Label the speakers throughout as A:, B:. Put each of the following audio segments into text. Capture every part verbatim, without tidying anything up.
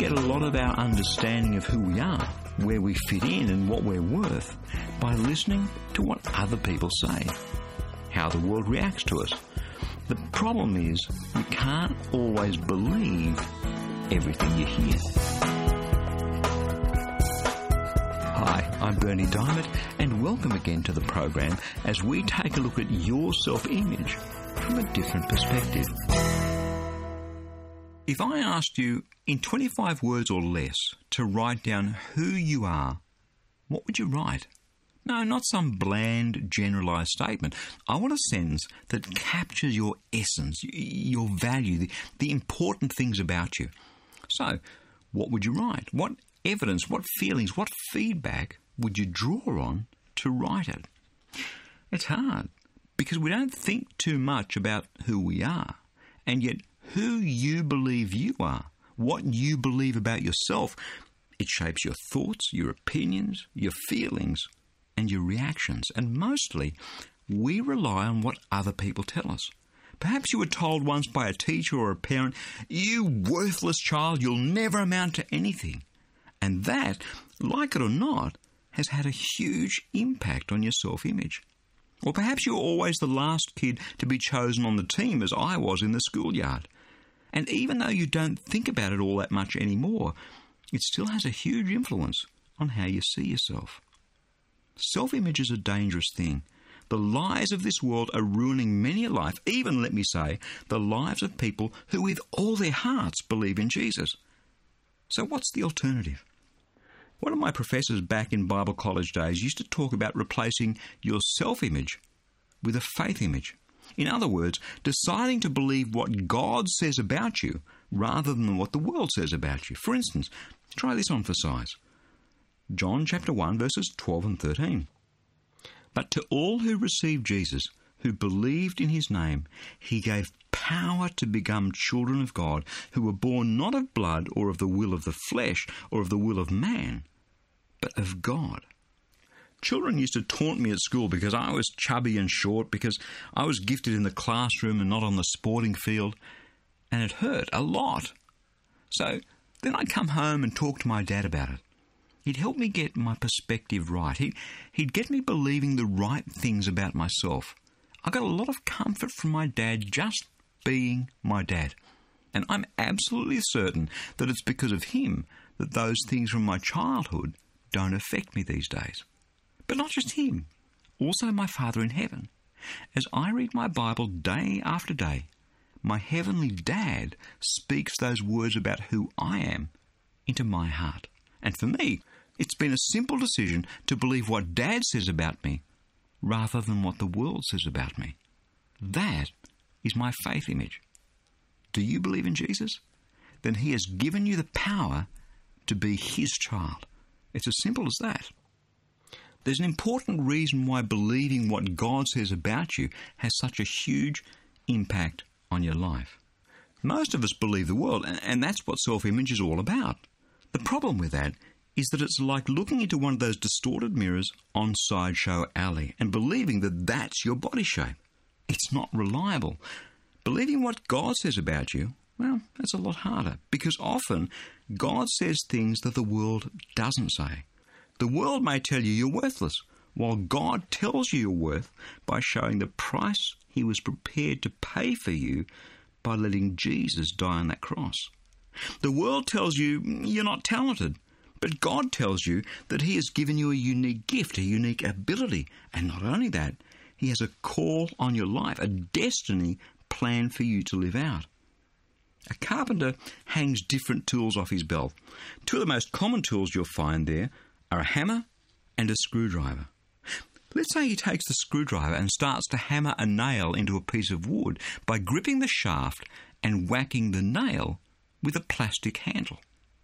A: get a lot of our understanding of who we are, where we fit in and what we're worth by listening to what other people say, how the world reacts to us. The problem is you can't always believe everything you hear. Hi, I'm Berni Dymet, and welcome again to the program as we take a look at your self-image from a different perspective. If I asked you in twenty-five words or less to write down who you are, what would you write? No, not some bland, generalised statement. I want a sentence that captures your essence, your value, the, the important things about you. So, what would you write? What evidence, what feelings, what feedback would you draw on to write it? It's hard, because we don't think too much about who we are, and yet who you believe you are, what you believe about yourself, it shapes your thoughts, your opinions, your feelings, and your reactions. And mostly, we rely on what other people tell us. Perhaps you were told once by a teacher or a parent, "You worthless child, you'll never amount to anything." And that, like it or not, has had a huge impact on your self-image. Or perhaps you were always the last kid to be chosen on the team, as I was in the schoolyard. And even though you don't think about it all that much anymore, it still has a huge influence on how you see yourself. Self-image is a dangerous thing. The lies of this world are ruining many a life, even, let me say, the lives of people who with all their hearts believe in Jesus. So what's the alternative? One of my professors back in Bible college days used to talk about replacing your self-image with a faith image. In other words, deciding to believe what God says about you rather than what the world says about you. For instance, try this on for size. John chapter one, verses twelve and thirteen. "But to all who received Jesus, who believed in his name, he gave power to become children of God, who were born not of blood or of the will of the flesh or of the will of man, but of God." Children used to taunt me at school because I was chubby and short, because I was gifted in the classroom and not on the sporting field, and it hurt a lot. So then I'd come home and talk to my dad about it. He'd help me get my perspective right. He'd, he'd get me believing the right things about myself. I got a lot of comfort from my dad just being my dad. And I'm absolutely certain that it's because of him that those things from my childhood don't affect me these days. But not just him, also my Father in heaven. As I read my Bible day after day, my heavenly Dad speaks those words about who I am into my heart. And for me, it's been a simple decision to believe what Dad says about me rather than what the world says about me. That is my faith image. Do you believe in Jesus? Then he has given you the power to be his child. It's as simple as that. There's an important reason why believing what God says about you has such a huge impact on your life. Most of us believe the world, and that's what self-image is all about. The problem with that is that it's like looking into one of those distorted mirrors on Sideshow Alley and believing that that's your body shape. It's not reliable. Believing what God says about you, well, that's a lot harder, because often God says things that the world doesn't say. The world may tell you you're worthless, while God tells you your worth by showing the price he was prepared to pay for you by letting Jesus die on that cross. The world tells you you're not talented, but God tells you that he has given you a unique gift, a unique ability, and not only that, he has a call on your life, a destiny planned for you to live out. A carpenter hangs different tools off his belt. Two of the most common tools you'll find there are a hammer and a screwdriver. Let's say he takes the screwdriver and starts to hammer a nail into a piece of wood by gripping the shaft and whacking the nail with a plastic handle.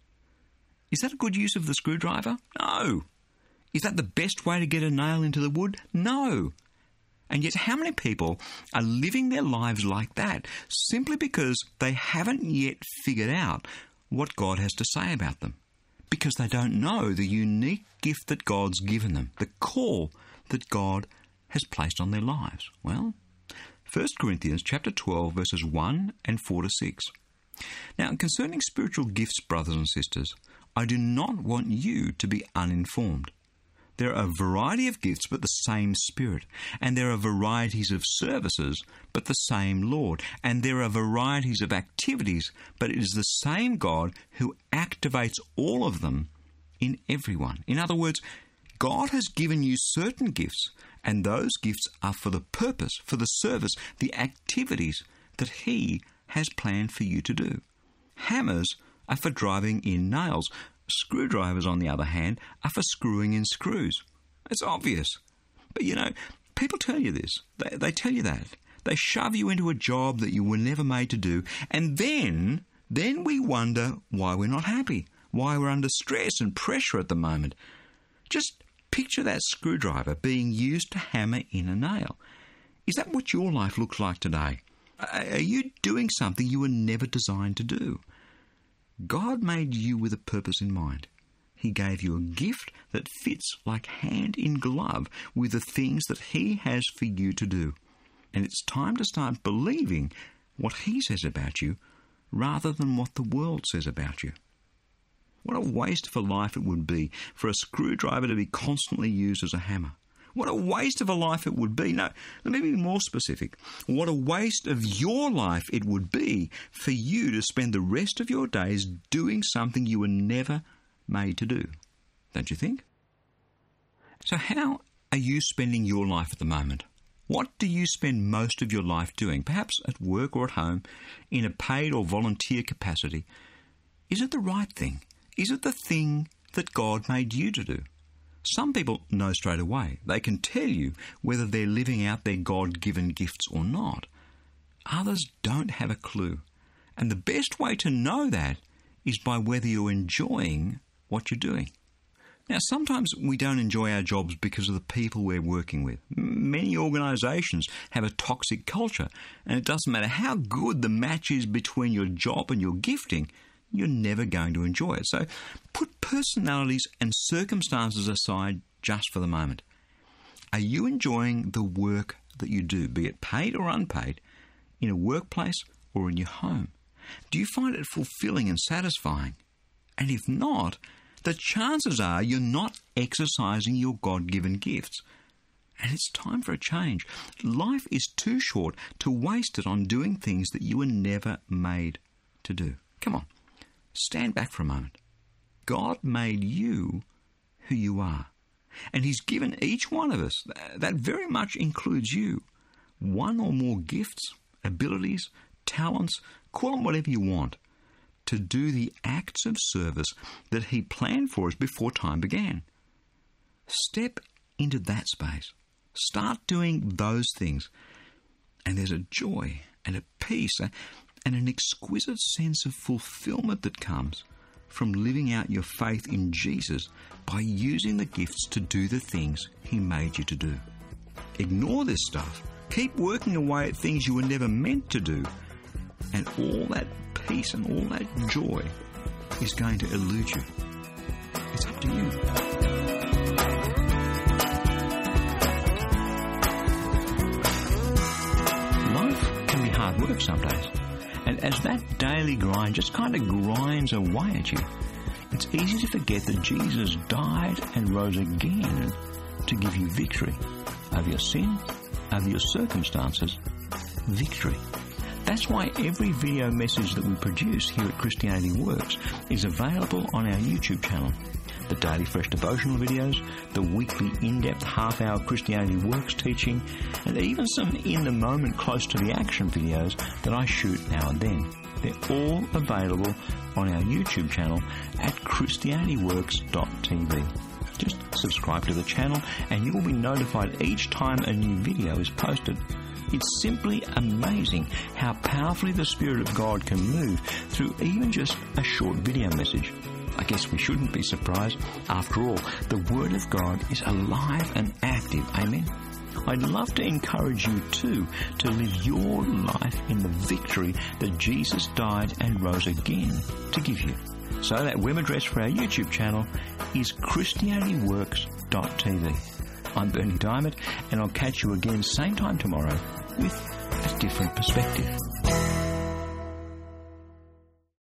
A: Is that a good use of the screwdriver? No. Is that the best way to get a nail into the wood? No. And yet how many people are living their lives like that simply because they haven't yet figured out what God has to say about them? Because they don't know the unique gift that God's given them, the call that God has placed on their lives. Well, First Corinthians chapter twelve, verses one and four to six. Now, concerning spiritual gifts, brothers and sisters, I do not want you to be uninformed. There are a variety of gifts, but the same Spirit. And there are varieties of services, but the same Lord. And there are varieties of activities, but it is the same God who activates all of them in everyone. In other words, God has given you certain gifts, and those gifts are for the purpose, for the service, the activities that He has planned for you to do. Hammers are for driving in nails. Screwdrivers, on the other hand, are for screwing in screws. It's obvious. But, you know, people tell you this. They, they tell you that. They shove you into a job that you were never made to do, and then, then we wonder why we're not happy, why we're under stress and pressure at the moment. Just picture that screwdriver being used to hammer in a nail. Is that what your life looks like today? Are you doing something you were never designed to do? God made you with a purpose in mind. He gave you a gift that fits like hand in glove with the things that He has for you to do. And it's time to start believing what He says about you rather than what the world says about you. What a waste of a life it would be for a screwdriver to be constantly used as a hammer. What a waste of a life it would be. No, let me be more specific. What a waste of your life it would be for you to spend the rest of your days doing something you were never made to do. Don't you think? So how are you spending your life at the moment? What do you spend most of your life doing? Perhaps at work or at home, in a paid or volunteer capacity. Is it the right thing? Is it the thing that God made you to do? Some people know straight away. They can tell you whether they're living out their God-given gifts or not. Others don't have a clue. And the best way to know that is by whether you're enjoying what you're doing. Now, sometimes we don't enjoy our jobs because of the people we're working with. Many organisations have a toxic culture, and it doesn't matter how good the match is between your job and your gifting, you're never going to enjoy it. So put personalities and circumstances aside just for the moment. Are you enjoying the work that you do, be it paid or unpaid, in a workplace or in your home? Do you find it fulfilling and satisfying? And if not, the chances are you're not exercising your God-given gifts. And it's time for a change. Life is too short to waste it on doing things that you were never made to do. Come on. Stand back for a moment. God made you who you are. And He's given each one of us, that very much includes you, one or more gifts, abilities, talents, call them whatever you want, to do the acts of service that He planned for us before time began. Step into that space. Start doing those things. And there's a joy and a peace and an exquisite sense of fulfillment that comes from living out your faith in Jesus by using the gifts to do the things He made you to do. Ignore this stuff. Keep working away at things you were never meant to do, and all that peace and all that joy is going to elude you. It's up to you. Life can be hard work some days. And as that daily grind just kind of grinds away at you, it's easy to forget that Jesus died and rose again to give you victory over your sin, over your circumstances, victory. That's why every video message that we produce here at Christianity Works is available on our YouTube channel. The daily fresh devotional videos, the weekly in-depth half-hour Christianity Works teaching, and even some in-the-moment close to the action videos that I shoot now and then. They're all available on our YouTube channel at christianity works dot t v. Just subscribe to the channel and you will be notified each time a new video is posted. It's simply amazing how powerfully the Spirit of God can move through even just a short video message. I guess we shouldn't be surprised. After all, the Word of God is alive and active. Amen? I'd love to encourage you too to live your life in the victory that Jesus died and rose again to give you. So that web address for our YouTube channel is christianity works dot t v. I'm Bernie Diamond, and I'll catch you again same time tomorrow with a different perspective.